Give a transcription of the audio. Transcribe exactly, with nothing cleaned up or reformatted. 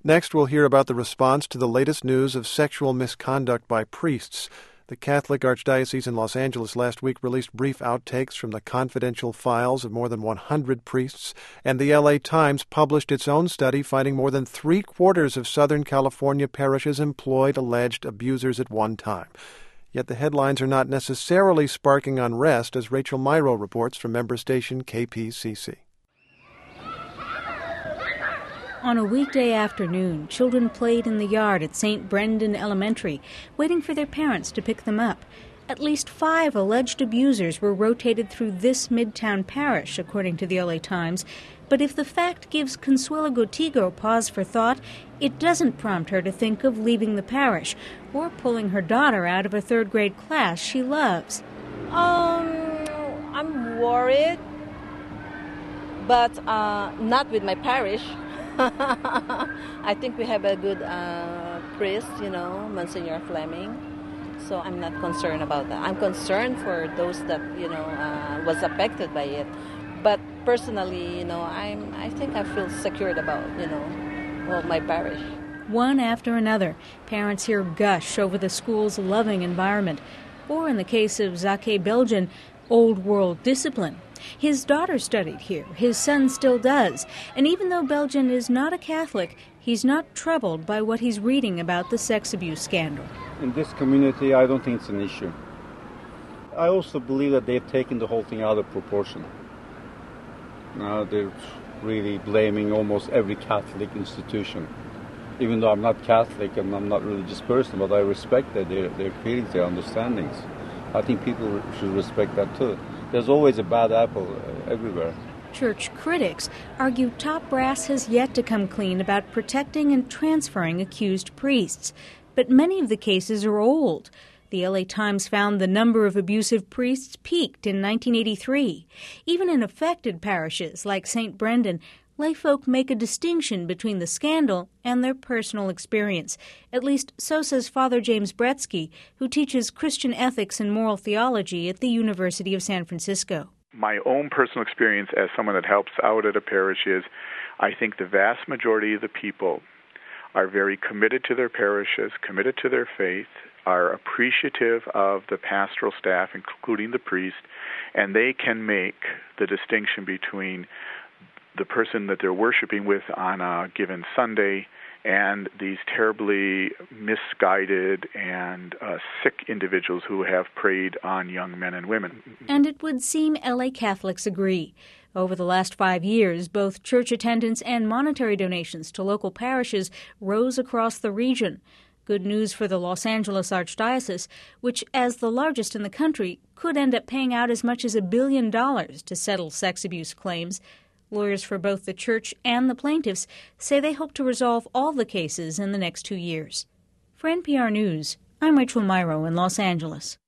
Next, we'll hear about the response to the latest news of sexual misconduct by priests. The Catholic Archdiocese in Los Angeles last week released brief outtakes from the confidential files of more than one hundred priests, and the L A Times published its own study finding more than three-quarters of Southern California parishes employed alleged abusers at one time. Yet the headlines are not necessarily sparking unrest, as Rachel Myrow reports from member station K P C C. On a weekday afternoon, children played in the yard at Saint Brendan Elementary, waiting for their parents to pick them up. At least five alleged abusers were rotated through this Midtown parish, according to the L A Times. But if the fact gives Consuela Gotigo pause for thought, it doesn't prompt her to think of leaving the parish or pulling her daughter out of a third-grade class she loves. Um, I'm worried, but uh, not with my parish. I think we have a good uh, priest, you know, Monsignor Fleming. So I'm not concerned about that. I'm concerned for those that, you know, uh, was affected by it. But personally, you know, I'm, I think I feel secured about, you know, well, my parish. One after another, parents here gush over the school's loving environment. Or in the case of Zake Belgian, old world discipline. His daughter studied here. His son still does. And even though Belgian is not a Catholic, he's not troubled by what he's reading about the sex abuse scandal. In this community, I don't think it's an issue. I also believe that they've taken the whole thing out of proportion. Now they're really blaming almost every Catholic institution. Even though I'm not Catholic and I'm not a religious person, but I respect that their, their feelings, their understandings. I think people should respect that too. There's always a bad apple uh, everywhere. Church critics argue top brass has yet to come clean about protecting and transferring accused priests. But many of the cases are old. The L A Times found the number of abusive priests peaked in nineteen eighty-three. Even in affected parishes like Saint Brendan, layfolk make a distinction between the scandal and their personal experience. At least so says Father James Bretsky, who teaches Christian ethics and moral theology at the University of San Francisco. My own personal experience as someone that helps out at a parish is I think the vast majority of the people are very committed to their parishes, committed to their faith, are appreciative of the pastoral staff, including the priest, and they can make the distinction between the person that they're worshiping with on a given Sunday and these terribly misguided and uh, sick individuals who have preyed on young men and women. And it would seem L A Catholics agree. Over the last five years, both church attendance and monetary donations to local parishes rose across the region. Good news for the Los Angeles Archdiocese, which, as the largest in the country, could end up paying out as much as a billion dollars to settle sex abuse claims. Lawyers for both the church and the plaintiffs say they hope to resolve all the cases in the next two years. For N P R News, I'm Rachel Myrow in Los Angeles.